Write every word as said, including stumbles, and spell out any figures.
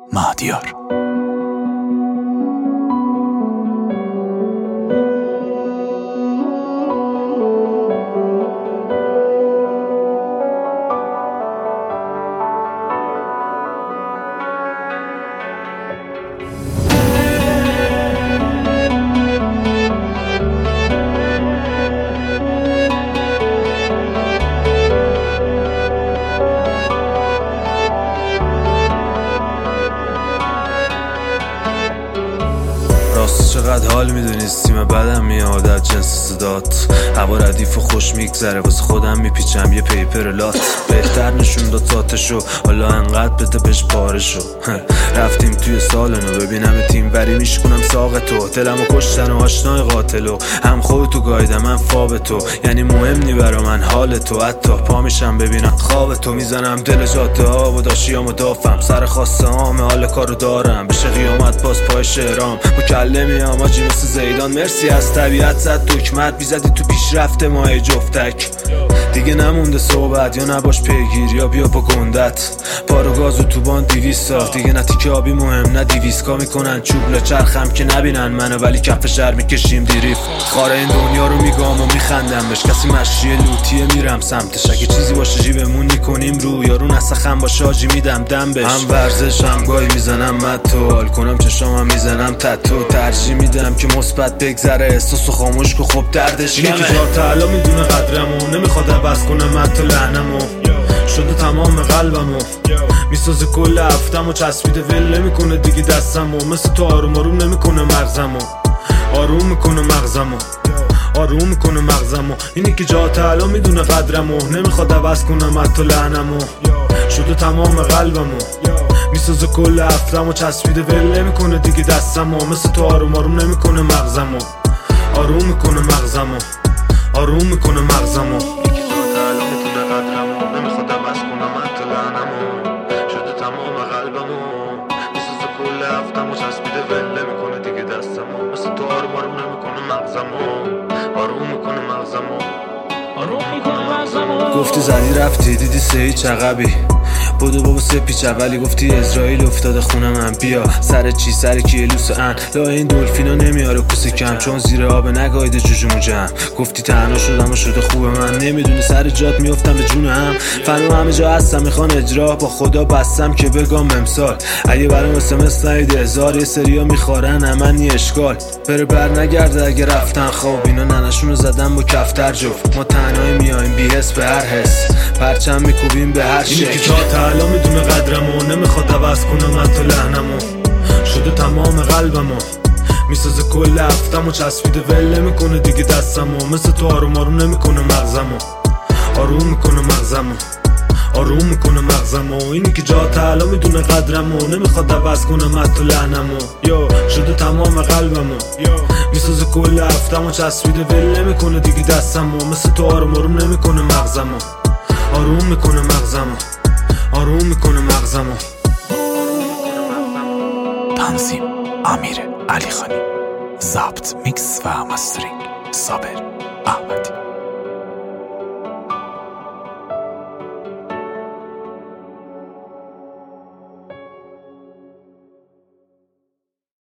مهدیار. چقدر حال میدونستیم بعدم میاد از جنس صدات. هوا ردیف و خوش میگذره واسه خودم میپیچم یه پیپر لات. بهتر نشون داد تاتشو حالا انقدر بده بهش پارشو. رفتیم توی سال نو ببینم تیم وری میشکنم ساق تو. دلمو کشتن و آشنای قاتلو هم خودتو گایدم من فاب تو. یعنی مهم نی برا من حال تو. حتی پا میشم ببینم خواب تو. میزنم دل جاده ها و داشیامو دافم. سر خواسته هامه حال کارو دارم. بشه قیامت باز پای شعرام مکلمی هم آجی مثل زیدان. مرسی از طبیعت زد دکمت بیزدی تو پیشرفت ماه جفتک. دیگه نمونده صحبت یا نباش پیگیر یا بیا با گندت. پارو گازو تو بان دیویست ساخت. دیگه نه تیکه آبی مهم نه دیویسکا میکنن چوب لچرخم که نبینن منو ولی کف شهر میکشیم دیریف. خاره این دنیا رو میگام و میخندم بهش. کسی مشی لوتیه میرم سمتش. اگه چیزی باشه جیبمون میکنیم رو یارو نسخم باشه آجی میدم دم بهش. هم ورزش هم گاهی میزنم متو حال کنم چشامم میزنم تتو. ترجیح میدم که مثبت بگذره احساسو خاموش که خب دردش کمه. اینی که جا تعالی میدونه قدرمو نمیخواد عوض کنم حتی لعنمو. شده تمام قلبمو میسازه کل هفتمو. چسبیده ول نمیکنه دیگه دستمو. مثل تو آروم آروم نمیکنه مغزمو. آروم میکنه مغزمو آروم میکنه مغزمو. اینی که جا تعالی میدونه قدرمو نمیخواد عوض کنم حتی لعنمو. شده تمام قلبمو میسازه کل هفتمو. چسبیده ول نمیکنه دیگه دستمو. مثل تو آروم آروم نمیکنه مغزمو. آروم میکنه مغزمو آروم میکنه مغزمو. یکی جا تعالی میدونه قدرمو نمیخواد عوض کنم حتی لعنمو. شده تمام قلبمو میسازه کل هفتمو. چسبیده ول نمیکنه دیگه دستمو. مثل تو آروم آروم نمیکنه مغزمو. آروم میکنه مغزمو آروم میکنه مغزمو. گفتی زدی رفتی دیدی سه چقبی بودو بابا سه پیچ اولی. گفتی اسرائیل افتاده خونه من بیا. سر چی سر کیه لوس ان لا این دلفینا نمیاره کوسه کم. چون زیر آب نگایده جوجمو جمع. گفتی تنها شدم و شده خوبه من. نمیدونی سر جات میافتم به جون هم. فنو همه جا هستم میخوان اجرا. با خدا بستم که بگم امسال اگه برام اسمس نیده هزار. یه سریا میخورن همه نی اشکال بره بر نگرده اگه رفتن خواب. اینا ننشونو زدن با کفتر جفت. ما تنهایی میایم بی حس به هر حس. پرچم میکوبیم به هر شکل. حالا میدونه قدرمو نمیخواد عوض کنم حتی لعنمو. شده تمام قلبمو میسازه کل هفتمو. چسبیده ول نمیکنه دیگه دستمو. مثل تو آروم آروم نمیکنه مغزمو. آروم میکنه مغزمو آروم میکنه مغزمو. اینی که جا تعالی میدونه قدرمو نمیخواد عوض کنم حتی لعنمو. یو شده تمام قلبمو میسازه کل هفتمو. چسبیده ول نمیکنه دیگه دستمو. مثل تو آروم آروم نمیکنه مغزمو. آروم میکنه مغزمو آروم میکنه مغزمو. تنظیم امیر علی خانی. ضبط میکس و مسترینگ صابر احمدی.